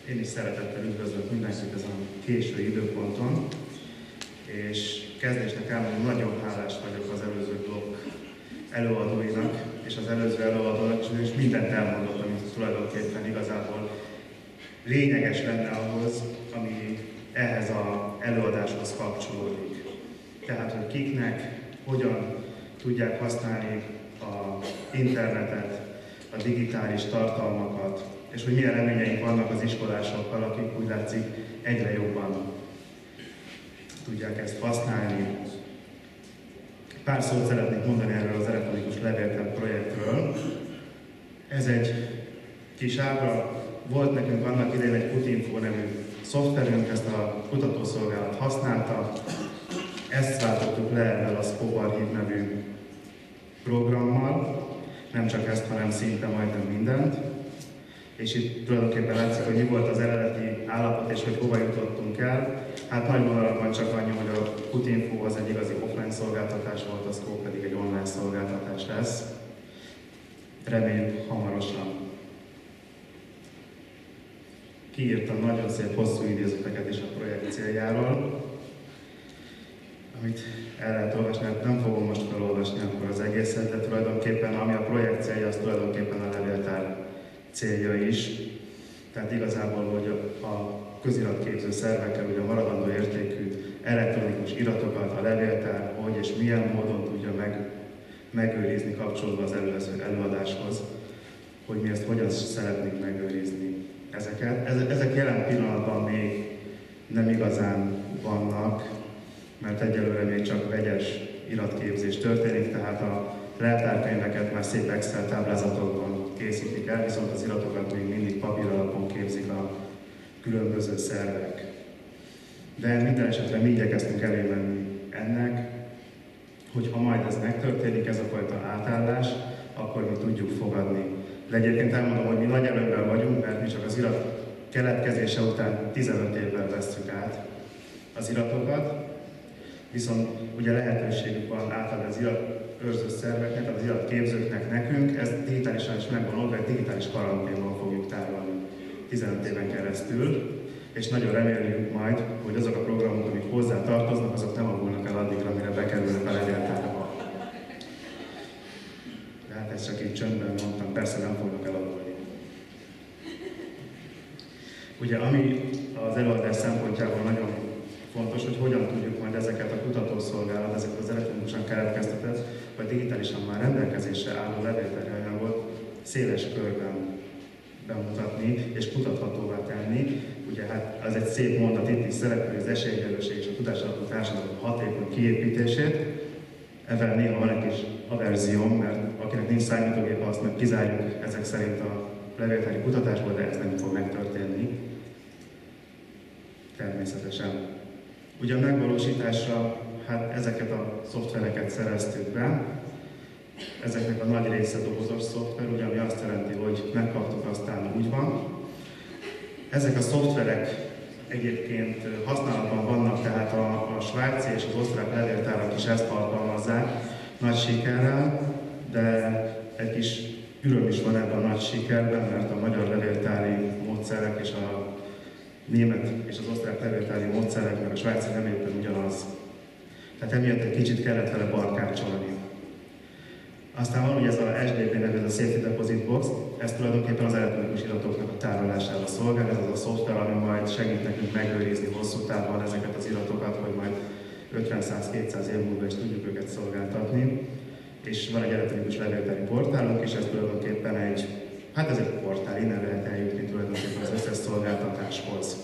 Én is szeretettel üdvözlök mindenkit ezen a késő időponton, és kezdésnek elmondom, nagyon hálás vagyok az előző blokk előadóinak, és az előző előadónak, és mindent elmondott, amit tulajdonképpen igazából lényeges lenne ahhoz, ami ehhez az előadáshoz kapcsolódik. Tehát, hogy kiknek, hogyan tudják használni az internetet, a digitális tartalmakat, és hogy milyen reményeink vannak az iskolásokkal, akik úgy látszik egyre jobban tudják ezt használni. Pár szót szeretnék mondani erről az elektronikus levéltár projektről. Ez egy kis ábra. Volt nekünk annak idején egy Kutinfo nevű szoftverünk, ezt a kutatószolgálat használta. Ezt váltottuk le ezzel a Scope Archive nevű programmal. Nem csak ezt, hanem szinte majdnem mindent. És itt tulajdonképpen látszik, hogy mi volt az eredeti állapot, és hogy hova jutottunk el. Hát nagy vonalakban csak annyi, hogy a Kutinfo az egy igazi offline szolgáltatás volt, a Scope pedig egy online szolgáltatás lesz. Reméljük hamarosan. Kiírtam nagyon szép hosszú idézeteket is a projekt céljáról, amit el lehet olvasni, hát nem fogom most felolvasni akkor az egészet, de tulajdonképpen ami a projekt célja, az tulajdonképpen a levéltár célja is. Tehát igazából, hogy a köziratképző szervekkel ugye a maradandó értékű elektronikus iratokat a levéltár hogy és milyen módon tudja megőrizni kapcsolódva az előző előadáshoz, hogy mi ezt hogyan szeretnénk megőrizni ezeket. Ezek jelen pillanatban még nem igazán vannak, mert egyelőre még csak vegyes iratképzés történik, tehát a leltárkönyveket már szép Excel táblázatokban készítik el, viszont az iratokat még mindig papír alapon képzik a különböző szervek. De minden esetre mi igyekeztünk elémenni ennek, hogy ha majd ez megtörténik, ez a fajta átállás, akkor mi tudjuk fogadni. De egyébként elmondom, hogy mi nagy előnyben vagyunk, mert mi csak az irat keletkezése után 15 évvel vesszük át az iratokat, viszont ugye lehetőségük van átadni az iratőrző szerveknek, az iratképzőknek nekünk, ez digitálisan is megvan oldva, egy digitális karanténban fogjuk tárolni 15 éven keresztül, és nagyon reméljük majd, hogy azok a programok, amik hozzá tartoznak, azok nem avulnak el addigra, amire bekerülnek a levéltárba. De hát ezt csak így csöndben mondtam, persze nem fognak elavulni. Ugye ami az előadás szempontjából nagyon fontos, hogy hogyan tudjuk majd ezeket a kutatószolgálat, ezeket az elektronikusan keletkeztetett, vagy digitálisan már rendelkezésre álló levéltári anyagot széles körben bemutatni és kutathatóvá tenni. Ugye hát az egy szép mondat itt is szerepel, az esélyegyenlőség és a tudásalapú társadalom hatékony kiépítését. Ebben néha van egy kis averzióm, mert akinek nincs számítógépe, azt meg kizárjuk ezek szerint a levéltári kutatásból, de ez nem fog megtörténni. Természetesen. Ugye a megvalósításra hát ezeket a szoftvereket szereztük be. Ezeknek a nagy része dobozos szoftver, ugye, ami azt jelenti, hogy megkaptuk, aztán úgy van. Ezek a szoftverek egyébként használatban vannak, tehát a svájci és az osztrák levéltárak is ezt alkalmazzák nagy sikerrel, de egy kis üröm is van ebben a nagy sikerben, mert a magyar levéltári módszerek és a német és az osztrák levéltári módszerek, meg a svájci nem éppen ugyanaz. Tehát emiatt egy kicsit kellett vele barkácsolni. Aztán van ugye ez a SDB nevű, ez a Safety Deposit Box, ez tulajdonképpen az elektronikus iratoknak a tárolására szolgál, ez az a szoftver, ami majd segít nekünk megőrizni hosszú távon ezeket az iratokat, hogy majd 50-100-200 év múlva is tudjuk őket szolgáltatni. És van egy elektronikus levéltári portálunk, és ez tulajdonképpen hát ez egy portál, innen lehet eljutni tulajdonképpen az összes szolgáltatáshoz.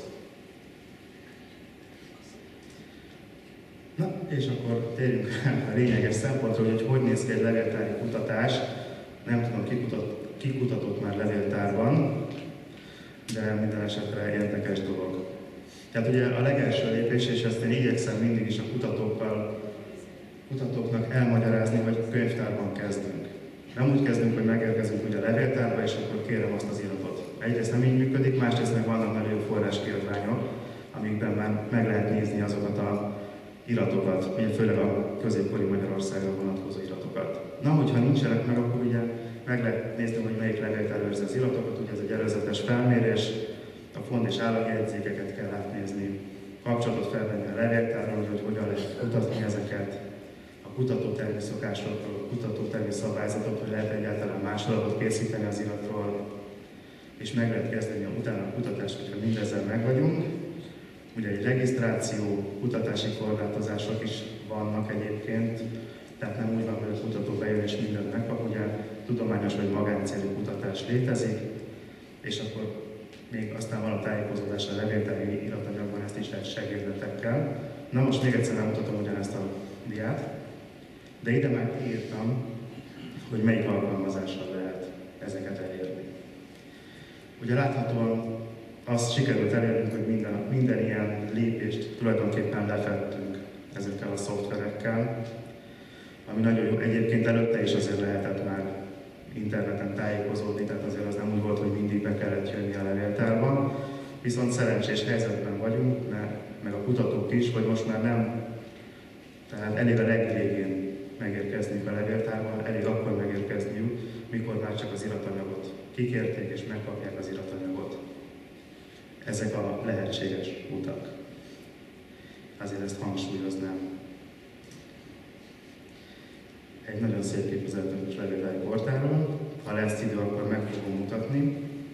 Na, és akkor térjünk a lényeges szempontra, hogy néz ki egy levéltári kutatás. Nem tudom, ki kutatott már levéltárban, de minden esetre érdekes dolog. Tehát ugye a legelső lépés, és ezt én igyekszem mindig is a kutatóknak elmagyarázni, hogy könyvtárban kezdünk. Nem úgy kezdünk, hogy megérkezünk ugye a levéltárba, és akkor kérem azt az iratot. Egyrészt nem így működik, másrészt meg vannak nagyon jó forráskiadványok, amikben már meg lehet nézni azokat a iratokat, ugye főleg a középkori Magyarországra vonatkozó iratokat. Na, hogyha nincsenek meg, akkor ugye meg lehet nézni, hogy melyik levéltár őrzi az iratokat, ugye ez egy előzetes felmérés, a font és állapjegyzékeket kell átnézni, kapcsolatot felvenni a levéltárról, hogy hogyan lehet kutatni ezeket, a kutatótervi szokásokról, a kutatótervi szabályzatot, hogy lehet egyáltalán másolatot készíteni az iratról, és meg lehet kezdeni utána a kutatást, hogyha mindezzel meg vagyunk. Ugye egy regisztráció, kutatási korlátozások is vannak egyébként, tehát nem úgy van, hogy a kutató bejön és mindent megkap, ugye tudományos vagy magáncélú kutatás létezik, és akkor még aztán van a tájékozódás a levéltári iratanyagban, ezt is lehet segédletekkel. Na most még egyszer megmutatom ugyanezt a diát, de ide már kiírtam, hogy melyik alkalmazással lehet ezeket elérni. Ugye láthatóan azt sikerült elérnünk, hogy minden ilyen lépést tulajdonképpen lefettünk ezekkel a szoftverekkel, ami nagyon jó. Egyébként előtte is azért lehetett már interneten tájékozódni, tehát azért az nem úgy volt, hogy mindig be kellett jönni a levéltárba. Viszont szerencsés helyzetben vagyunk, meg a kutatók is, hogy most már nem, tehát elég a legvégén megérkezniük a levéltárba, elég akkor megérkezniük, mikor már csak az iratanyagot kikérték és megkapják az iratanyagot. Ezek a lehetséges utak. Azért ezt hangsúlyoznám. Egy nagyon szép képzeletünk levéltári portálról. Ha lesz idő, akkor meg fogom mutatni.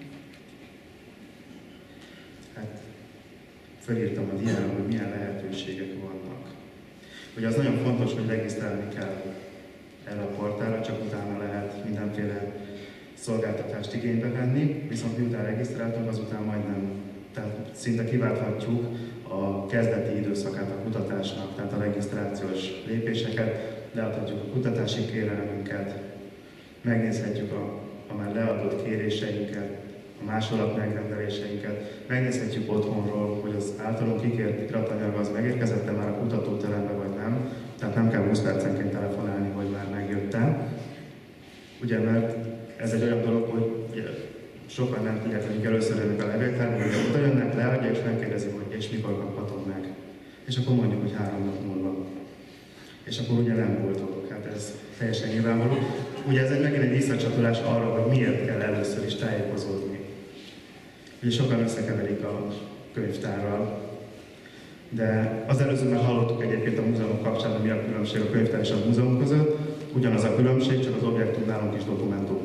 Hát, felírtam a diára, hogy milyen lehetőségek vannak. Ugye az nagyon fontos, hogy regisztrálni kell erre a portálra, csak utána lehet mindenféle szolgáltatást igénybe venni, viszont miután regisztráltunk, azután majdnem, tehát szinte kiválthatjuk a kezdeti időszakát a kutatásnak, tehát a regisztrációs lépéseket, leadhatjuk a kutatási kérelmünket, megnézhetjük a már leadott kéréseinket, a másolat megrendeléseinket, megnézhetjük otthonról, hogy az általunk kikért iratanyag az megérkezett-e már a kutatóterembe vagy nem, tehát nem kell 20 percenként telefonálni, hogy már megjött-e. Ugye, mert ez egy olyan dolog, hogy sokan nem tudják, hogy először jönnek a levéltárba, hogy oda jönnek, leadja és megkérdezi, hogy és mikor kaphatom meg. És akkor mondjuk, hogy 3 nap múlva. És akkor ugye nem boldogok, hát ez teljesen nyilvánvaló. Ugye ez megint egy visszacsatolás arra, hogy miért kell először is tájékozódni. Ugye sokan összekeverik a könyvtárral, de az előző már hallottuk egyébként a múzeumok kapcsán, hogy mi a különbség a könyvtár és a múzeum között. Ugyanaz a különbség, csak az objektum nálunk is dokumentum.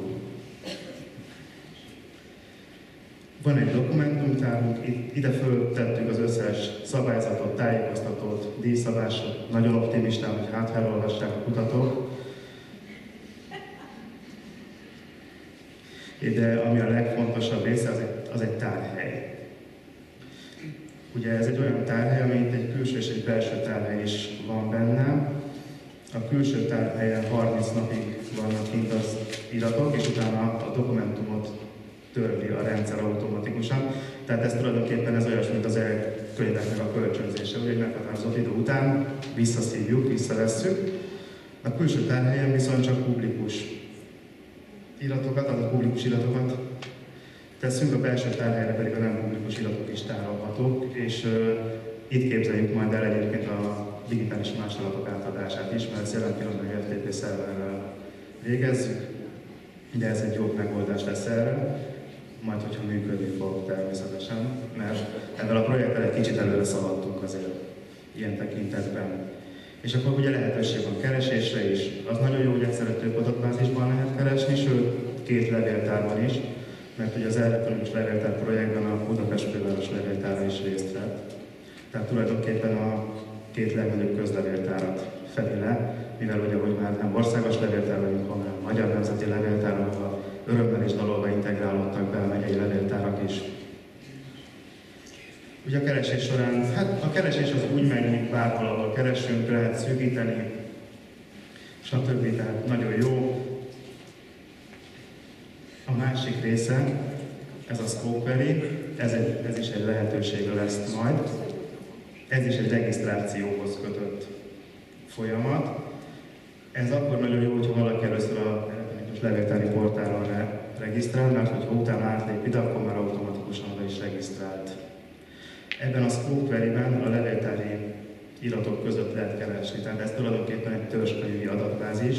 Van egy dokumentumtárunk, ide föltettük az összes szabályzatot, tájékoztatót, díjszabásot, nagyon optimistán, hogy hát elolvassák a kutatók. De ami a legfontosabb része, az egy tárhely. Ugye ez egy olyan tárhely, amit egy külső és egy belső tárhely is van benne. A külső tárhelyen 30 napig vannak kint az iratok, és utána a dokumentumot törli a rendszer automatikusan. Tehát ez tulajdonképpen ez olyasmi, mint az könyveknek a kölcsönzése, hogy egy meghatározott idő után visszaszívjuk, visszavesszük. A külső tárhelyen viszont csak publikus iratokat, a publikus iratokat teszünk, a belső tárhelyre pedig a nem publikus iratok is tárolhatók, és itt képzeljük majd el egyébként a digitális másolatok átadását is, mert ezt jelen pillanatban egy FTP szerverrel végezzük, de ez egy jó megoldás lesz erre, majd hogyha működni fog természetesen, mert ebben a projekttel egy kicsit előre szaladtunk azért ilyen tekintetben. És akkor ugye lehetőség van keresésre is, az nagyon jó, hogy egyszerű több adatbázisban lehet keresni, sőt 2 levéltárban is, mert ugye az elektronikus levéltár projektben a Budapest főváros levéltára is részt vett. Tehát tulajdonképpen a 2 legnagyobb közlevéltárat fedi le, mivel ugye, hogy már nem országos levéltár vagyunk, hanem Magyar Nemzeti Levéltár, ahol örömmel és dalolva integrálódtak be a megyei levéltárak is. Ugye a keresés során, hát a keresés az úgy megy, mint bárhol, ahol keresünk, lehet szűkíteni, stb. Tehát nagyon jó. A másik része, ez a Scope Query, ez is egy lehetőség lesz majd. Ez is egy regisztrációhoz kötött folyamat. Ez akkor nagyon jó, hogyha valaki először a elektronikus levéltári portálon regisztrál, mert hogyha utána átlép ide, akkor már automatikusan oda is regisztrált. Ebben a Scope Query-ben a levéltári iratok között lehet keresni, tehát ez tulajdonképpen egy törzskönyvi adatbázis,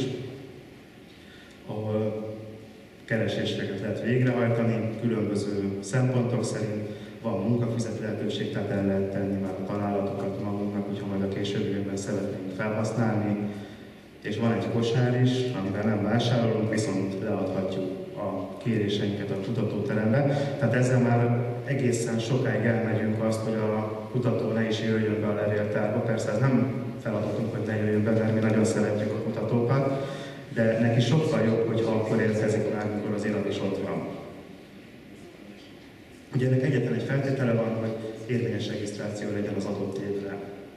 ahol kereséseket lehet végrehajtani különböző szempontok szerint, van munkafizet lehetőség, tehát el lehet tenni már a találatokat magunknak, hogyha majd a későbbiekben szeretnénk felhasználni. És van egy kosár is, amiben nem vásárolunk, viszont leadhatjuk a kéréseinket a kutatóterembe. Tehát ezzel már egészen sokáig elmegyünk azt, hogy a kutató ne is jöjjön be a levéltárba. Persze ez nem feladatunk, hogy ne jöjjön be, mert mi nagyon szeretjük a kutatókat, de neki sokkal jobb, hogyha akkor érkezik már, amikor az irat is ott van. Ugye ennek egyetlen egy feltétele van, hogy érvényes regisztráció legyen az adott évre.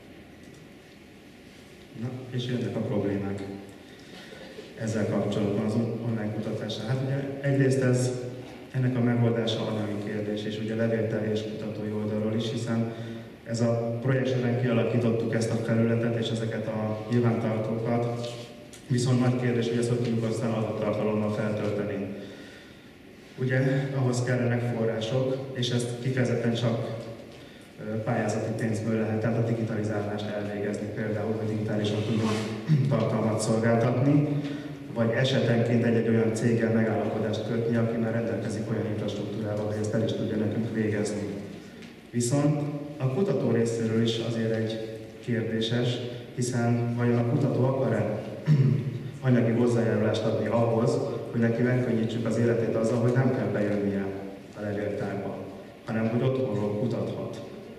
Na, és jönnek a problémák ezzel kapcsolatban az online kutatásra. Hát ugye egyrészt ennek a megoldása anyagi kérdés, és ugye levélteli és kutatói oldalról is, hiszen ez a projekt során kialakítottuk ezt a felületet és ezeket a nyilvántartókat, viszont nagy kérdés, hogy ezt hogy tudjuk aztán adattartalommal feltölteni. Ugye ahhoz kellenek források, és ezt kifejezetten csak pályázati pénzből lehet, tehát a digitalizálást elvégezni, például, hogy digitálisan tudunk tartalmat szolgáltatni, vagy esetenként egy olyan céggel megállapodást kötni, aki már rendelkezik olyan infrastruktúrával, hogy ezt el is tudja nekünk végezni. Viszont a kutató részéről is azért egy kérdéses, hiszen vajon a kutató akar-e anyagi hozzájárulást adni ahhoz, hogy neki megkönnyítsük az életét azzal, hogy nem kell bejönnie a levéltárba, hanem hogy otthonról kutathat.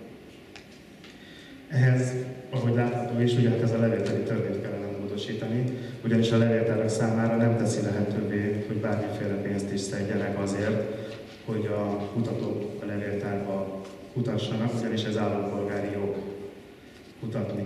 Ehhez, ahogy látható is, ugye ez a levéltári törvényt kellene módosítani, ugyanis a levéltárak számára nem teszi lehetővé, hogy bármiféle pénzt is szedjenek azért, hogy a kutatók a levéltárba kutassanak, ugyanis ez állampolgári jog kutatni.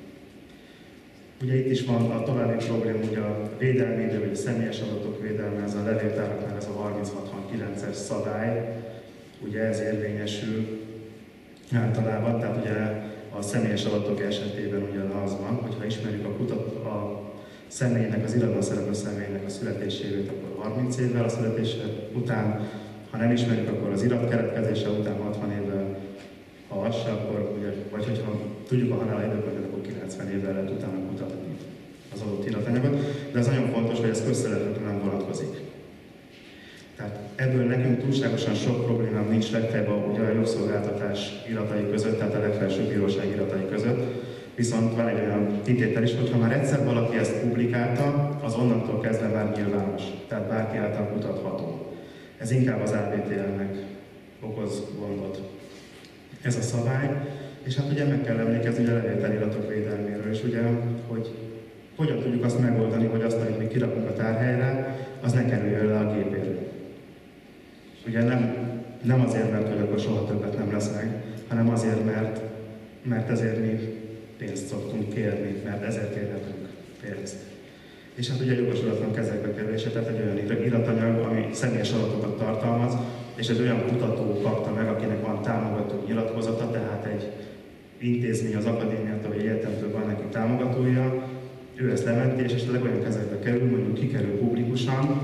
Ugye itt is van a további probléma, ugye a védelmi idő, vagy a személyes adatok védelme, ez a levéltáraknál ez a 3069-es szabály, ugye ez érvényesül általában, tehát ugye a személyes adatok esetében ugyanaz van, hogyha ismerjük a személynek, az iratban szereplő személynek a születésévét, akkor 30 évvel a születése után, ha nem ismerjük, akkor az irat keletkezése után 60 évvel, ha az se, akkor ugye, vagy hogyha tudjuk a halál időpontot, akkor 90 évvel lehet utána kutatni az adott iratanyagot, de ez nagyon fontos, hogy ez közszereplőkre nem vonatkozik. Tehát ebből nekünk túlságosan sok problémám nincs legfeljebb ugye a jogszolgáltatás iratai között, tehát a legfelsőbb bíróság iratai között. Viszont van egy olyan kitétel is, hogyha már egyszer valaki ezt publikálta, az onnantól kezdve már nyilvános, tehát bárki által kutatható. Ez inkább az ABTL-nek okoz gondot. Ez a szabály, és hát ugye meg kell emlékezni a levélteli iratok védelméről is, ugye, hogy hogyan tudjuk azt megoldani, hogy azt, amit mi kirakunk a tárhelyre, az ne kerüljön le a gépéről. Ugye nem azért, mert hogy akkor soha többet nem lesz meg, hanem azért, mert ezért mi pénzt szoktunk kérni, mert ezért kérhetünk pénzt. És hát ugye jogosulatlan kezekbe kerülése, tehát egy olyan iratanyag, ami személyes adatokat tartalmaz, és egy olyan kutató kapta meg, akinek van támogató nyilatkozata, tehát egy intézmény az akadémiától vagy egyetemtől van neki támogatója, ő ezt lementi, és esetleg olyan kezekbe kerül, mondjuk kikerül publikusan,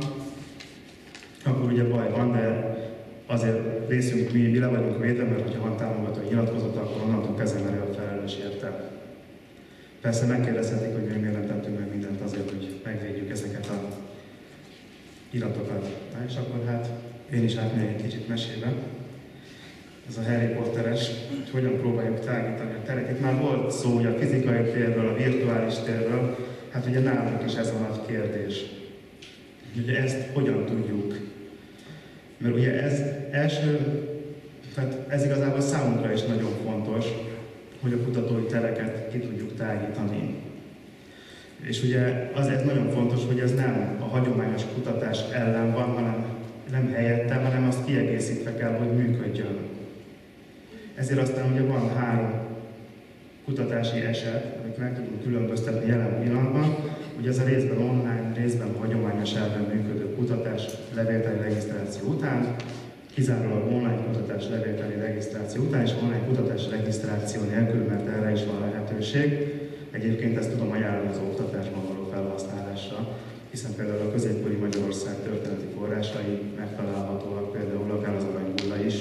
akkor ugye baj van, de azért részünk mi le vagyunk védve, mert ha van támogató nyilatkozata, akkor onnantól kezdve merül a felelős érte. Persze megkérdezhetik, hogy miért nem tettünk meg mindent azért, hogy megvédjük ezeket a iratokat. Na, és akkor hát én is átmegyek egy kicsit mesébe. Ez a Harry Potteres, hogy hogyan próbáljuk tágítani a teret. Itt már volt szó ugye a fizikai térről, a virtuális térről, hát ugye nálunk is ez a nagy kérdés. Ugye ezt hogyan tudjuk? Mert ugye ez igazából számunkra is nagyon fontos, hogy a kutatói tereket ki tudjuk tágítani. És ugye azért nagyon fontos, hogy ez nem a hagyományos kutatás ellen van, hanem nem helyette, hanem azt kiegészítve kell, hogy működjön. Ezért aztán ugye van 3 kutatási eset, amit meg tudunk különböztetni jelen pillanatban. Ugye ez a részben online, részben hagyományos elven működő kutatás levélteli regisztráció után, kizárólag online kutatás levélteli regisztráció után, és online kutatás regisztráció nélkül, mert erre is van lehetőség. Egyébként ezt tudom ajánlani az oktatásban való felhasználásra, hiszen például a középkori Magyarország történeti forrásai megtalálhatóak, például akár az aranybulla is.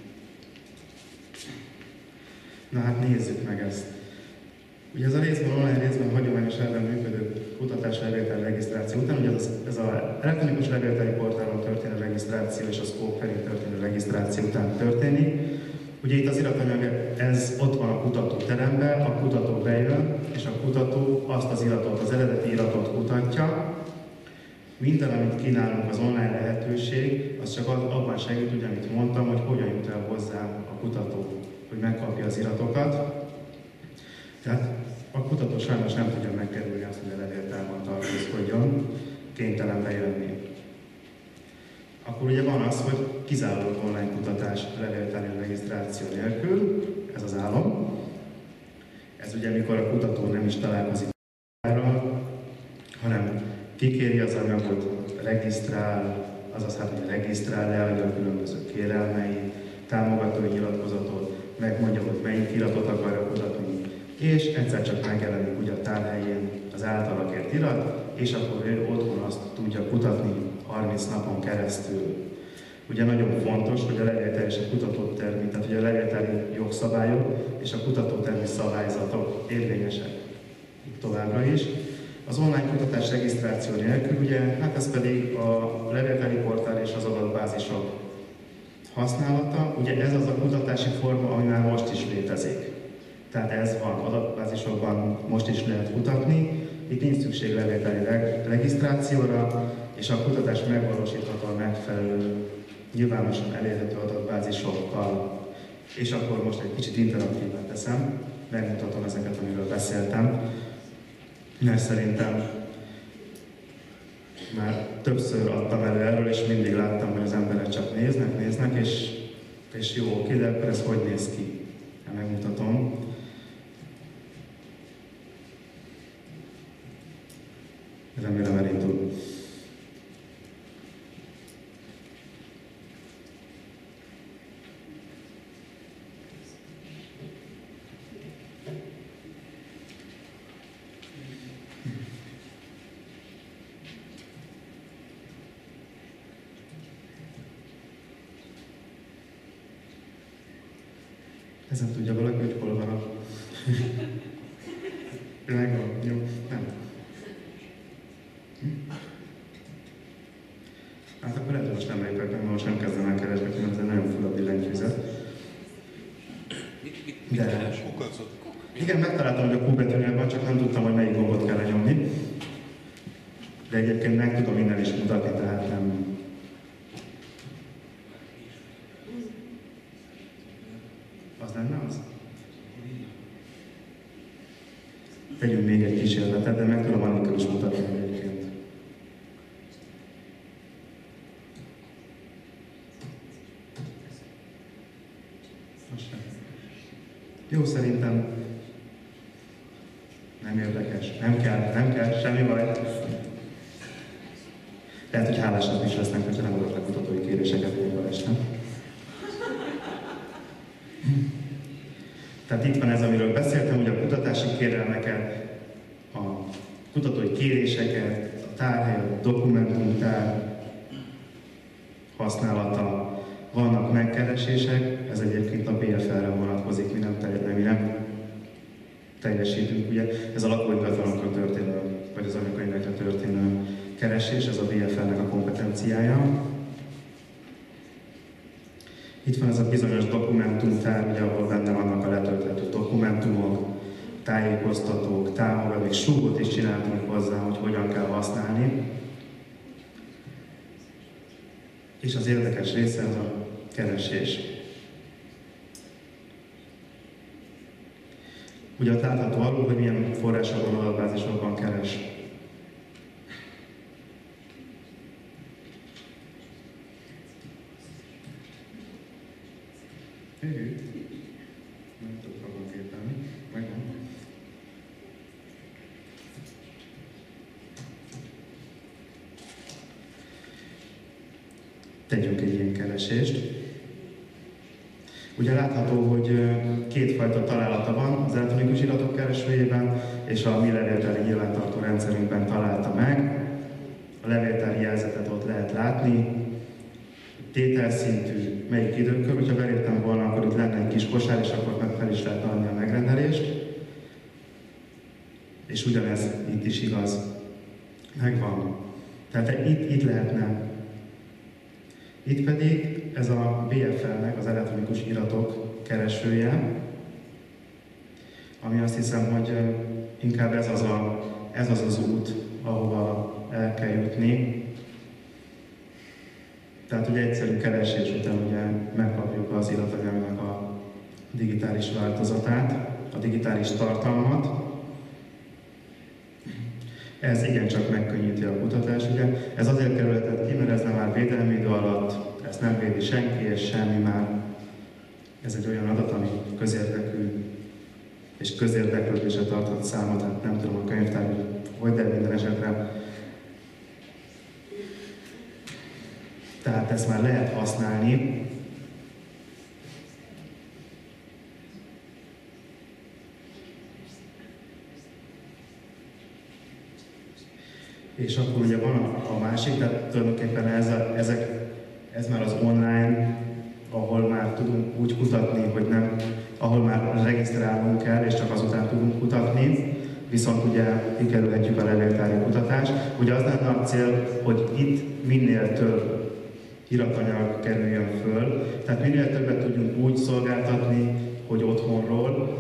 Na hát nézzük meg ezt. Ugye ez a részben online, részben hagyományos elven működő kutatás levélteli regisztráció után, ugye ez az elektronikus levélteli portálon történő regisztráció és a Scope felé történő regisztráció után történik. Ugye itt az iratanyag, ez ott van a kutatóteremben, a kutató bejön, és a kutató azt az iratot, az eredeti iratot kutatja. Minden, amit kínálunk, az online lehetőség, az csak abban segít, ugye, amit mondtam, hogy hogyan jut el hozzá a kutató, hogy megkapja az iratokat. Tehát a kutató sajnos nem tudja megkerülni azt, hogy a levéltárban tartózkodjon, kénytelen bejönni. Akkor ugye van az, hogy kizárólag online kutatás levéltári regisztráció nélkül, ez az álom. Ez ugye mikor a kutató nem is találkozik a hanem kikéri az anyagot, regisztrál, azaz hát, hogy regisztrál, leadja a különböző kérelmei, támogatói nyilatkozatot, megmondja, hogy melyik iratot akarja kutatni, és egyszer csak megjelenik ugye a tárhelyén az általa kért irat, és akkor ő otthon azt tudja kutatni 30 napon keresztül. Ugye nagyon fontos, hogy a levéltári és a kutatótermi, tehát ugye a levéltári jogszabályok és a kutatótermi szabályzatok érvényesek továbbra is. Az online kutatás regisztráció nélkül, ugye, hát ez pedig a levéltári portál és az adatbázisok használata. Ugye ez az a kutatási forma, ami már most is létezik. Tehát ez van, adatbázisokban most is lehet kutatni, itt nincs szükség levéltári regisztrációra, és a kutatás megvalósítható a megfelelő, nyilvánosan elérhető adatbázisokkal. És akkor most egy kicsit interaktívát teszem, megmutatom ezeket, amiről beszéltem, mert szerintem már többször adtam elő erről, és mindig láttam, hogy az emberek csak néznek, és jó, oké, de akkor ez hogy néz ki? Megmutatom. Remélem elindul. Ezen tudja valaki, hogy hol van a... Megvan, jó? Nem. Hát akkor lehet, hogy most nem lépek meg, mert most nem kezdem el keresgetni, mert ez egy nagyon fura billentyűzet. De... Igen, megtaláltam, hogy a Q betűnél van, csak nem tudtam, hogy melyik gombot kell lenyomni. De egyébként meg tudom innen is mutatni, tehát nem... Az lenne az? Tegyünk még egy kísérletet, de meg tudom Annikkel is mutatni egyébként. Jó, szerintem nem érdekes. Nem kell, semmi baj. Lehet, hogy hálásak is lesznek, hogyha nem adok le kutatói kéréseket még este. Tehát itt van ez, amiről beszéltem, hogy a kutatási kérelmeket, a kutatói kéréseket, a tárhely, a dokumentumtár használata, vannak megkeresések, ez egyébként a BFL-re vonatkozik, mi nem teljesítünk, ugye ez a lakóingatlanokra történő, vagy az anyakönyvekre történő keresés, ez a BFL-nek a kompetenciája. Itt van ez a bizonyos dokumentumtár, ugye, ahol benne vannak a letölthető dokumentumok, tájékoztatók, támogatók, súgot is csináltunk hozzá, hogy hogyan kell használni. És az érdekes része az a keresés. Ugye ott látható alul, hogy milyen forrásokban, adatbázisokban keres. Nem tudok magam képelni. Megvan. Tegyünk egy ilyen keresést. Ugye látható, hogy kétfajta találata van az elektronikus iratok keresőjében, és a mi levéltári nyilvántartó rendszerünkben találta meg. A levéltári jelzetet ott lehet látni, tételszintű, melyik időkör, hogyha beléptem volna, akkor itt lenne egy kis kosár, és akkor meg fel is lehet adni a megrendelést. És ugyanez itt is igaz. Megvan. Tehát itt lehetne. Itt pedig ez a BFL-nek, az elektronikus iratok keresője, ami azt hiszem, hogy inkább ez az az út, ahova el kell jutni. Tehát ugye egyszerű keresés után ugye megkapjuk az iratanyagnak a digitális változatát, a digitális tartalmat. Ez igencsak megkönnyíti a kutatást, ugye. Ez azért kerülhetett ki, mert ez nem áll védelmi idő alatt, ezt nem védi senki és semmi már. Ez egy olyan adat, ami közérdekű és közérdeklődésre tartott számot, tehát nem tudom a könyvtár, hogy de minden esetre. Tehát ezt már lehet használni. És akkor ugye van a másik, tehát tulajdonképpen ez már az online, ahol már tudunk úgy kutatni, hogy nem, ahol már regisztrálnunk kell, és csak azután tudunk kutatni, viszont ugye kikerülhetjük a levéltári kutatást. Ugye az lenne a cél, hogy itt minél több iratanyag kerüljön föl, tehát minél többet tudjunk úgy szolgáltatni, hogy otthonról,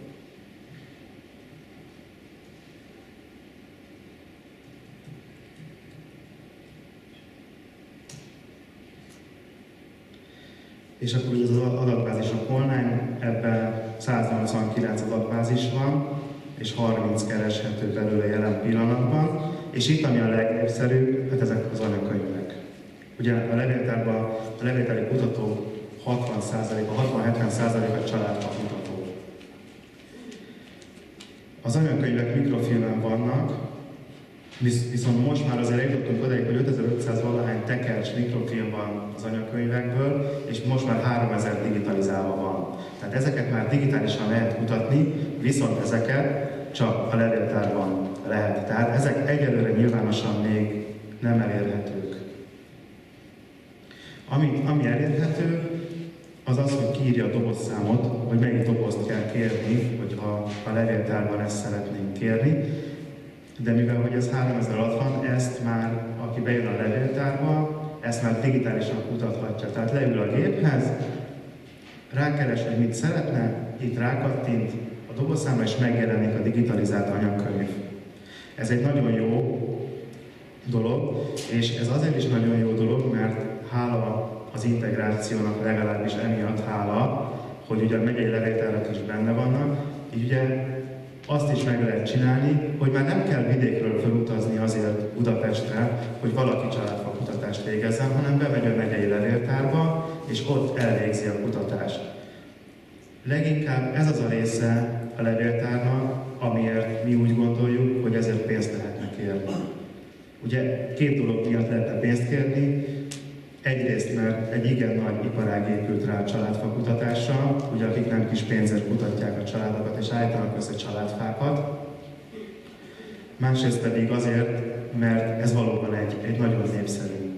és akkor ugye az adatbázisok online, ebben 189 adatbázis van, és 30 kereshető belőle jelen pillanatban, és itt ami a legnépszerűbb, hát ezek az anyakönyvek. Ugye a levéltárban a levéltári kutatók 60-70%-a családkutató. Az anyakönyvek mikrofilmen vannak, viszont most már azért eljutottunk odaig, hogy 5500 valahány tekercs mikrofilm van az anyakönyvekből, és most már 3000 digitalizálva van. Tehát ezeket már digitálisan lehet kutatni, viszont ezeket csak a levéltárban lehet. Tehát ezek egyelőre nyilvánosan még nem elérhetők. Ami elérhető, az az, hogy kiírja a dobozszámot, hogy melyik dobozt kell kérni, hogyha a levéltárban ezt szeretnénk kérni. De mivel hogy ez 3000 alatt van, ezt már, aki bejön a levéltárba, ezt már digitálisan kutathatja. Tehát leül a géphez, rákeres, hogy mit szeretne, itt rákattint a dobozszámra, és megjelenik a digitalizált anyagkönyv. Ez egy nagyon jó dolog, és ez azért is nagyon jó dolog, mert hála az integrációnak, legalábbis emiatt hála, hogy ugye a megyei levéltárak is benne vannak, így ugye azt is meg lehet csinálni, hogy már nem kell vidékről felutazni azért Budapestre, hogy valaki családfakutatást végezzen, hanem bemegy a megyei levéltárba, és ott elvégzi a kutatást. Leginkább ez az a része a levéltárnak, amiért mi úgy gondoljuk, hogy ezért pénzt lehetne kérni. Ugye két dolog miatt lehetne pénzt kérni. Egyrészt, mert egy igen nagy iparág épült rá a családfakutatásra, ugye akik nem kis pénzért kutatják a családokat és állítanak össze családfákat. Másrészt pedig azért, mert ez valóban egy nagyon népszerű.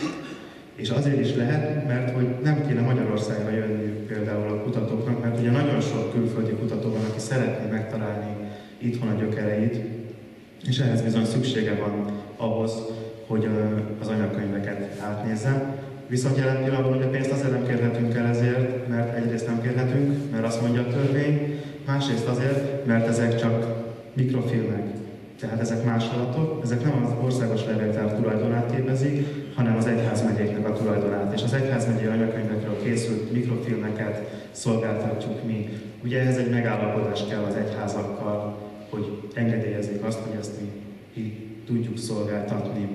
És azért is lehet, mert hogy nem kéne Magyarországra jönni például a kutatóknak, mert ugye nagyon sok külföldi kutató van, aki szeretné megtalálni itthon a gyökereit, és ehhez bizony szüksége van ahhoz, hogy az anyagkönyveket átnézze. Viszont jelen pillanatban ugye pénzt azért nem kérhetünk el ezért, mert egyrészt nem kérhetünk, mert azt mondja a törvény, másrészt azért, mert ezek csak mikrofilmek. Tehát ezek másolatok, ezek nem az országos levéltár tulajdonát képezik, hanem az egyházmegyéknek a tulajdonát. És az egyházmegyei anyagkönyvekről készült mikrofilmeket szolgáltatjuk mi. Ugye ehhez egy megállapodás kell az egyházakkal, hogy engedélyezzék azt, hogy ezt mi tudjuk szolgáltatni.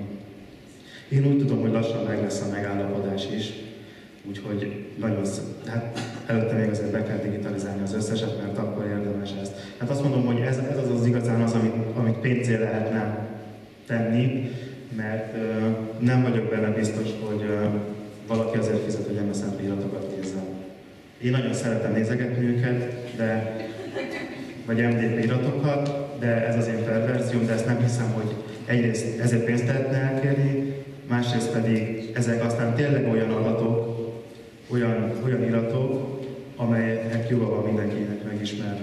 Én úgy tudom, hogy lassan meg lesz a megállapodás is, úgyhogy nagyon hát előtte még azért be kell digitalizálni az összeset, mert akkor érdemes ezt. Hát azt mondom, hogy ez az igazán az, amit pénzé lehetne tenni, mert nem vagyok benne biztos, hogy valaki azért fizet, hogy MSZNP iratokat nézzen. Én nagyon szeretem nézegetni őket, vagy MDP iratokat, de ez az én perverzióm, de ezt nem hiszem, hogy egyrészt ezért pénzt lehetne elkérni, másrészt pedig ezek aztán tényleg olyan adatok, olyan iratok, amelyek joga van mindenkinek megismerni.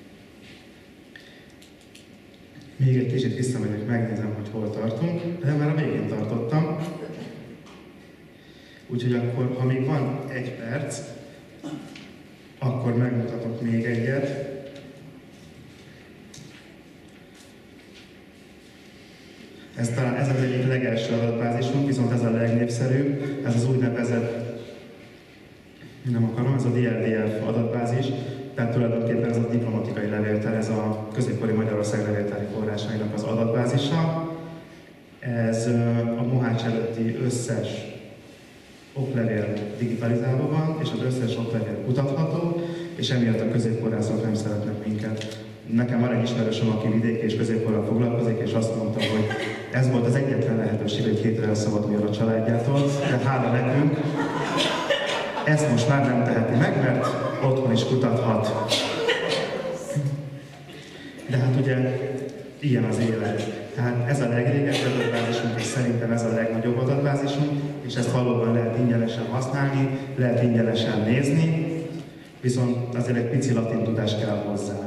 Még egy kicsit visszamegyek, megnézem, hogy hol tartunk, de már a végén tartottam. Úgyhogy akkor, ha még van egy perc, akkor megmutatok még egyet. Ez az egyik legelső adatbázisunk, viszont ez a legnépszerűbb, ez az úgynevezett, ez a DLDF adatbázis, tehát tulajdonképpen ez a diplomatikai levéltel, ez a középkori Magyarország levéltári forrásainak az adatbázisa. Ez a Mohács előtti összes oklevél digitalizálva van, és az összes oklevél kutatható, és emiatt a középkorászok nem szeretnek minket. Nekem van egy ismerősöm, aki vidéki és középkorral foglalkozik, és azt mondta, hogy ez volt az egyetlen lehetőség, hogy hétre elszabaduljon a családjától, de hála nekünk, ezt most már nem teheti meg, mert otthon is kutathat. De hát ugye ilyen az élet. Tehát ez a legrégebbi adatbázisunk, és szerintem ez a legnagyobb adatbázisunk, és ezt valóban lehet ingyenesen használni, lehet ingyenesen nézni, viszont azért egy pici latin tudás kell hozzá.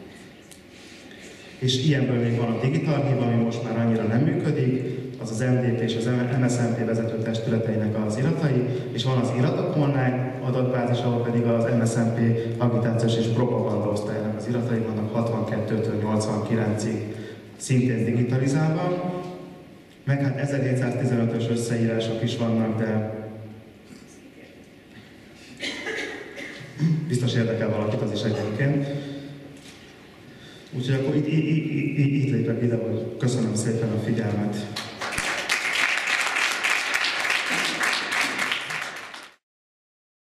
És ilyenből még van a Digitarchív, ami most már annyira nem működik, az az MDP és az MSZNP vezető testületeinek az iratai, és van az Iratok Online adatbázis, ahol pedig az MSZNP agitációs és propaganda osztályának az iratai vannak 62-től 89-ig szintén digitalizálva. Meg hát 1715-ös összeírások is vannak, de biztos érdekel valakit, az is egyébként. Úgyhogy akkor itt lépek ide, hogy köszönöm szépen a figyelmet.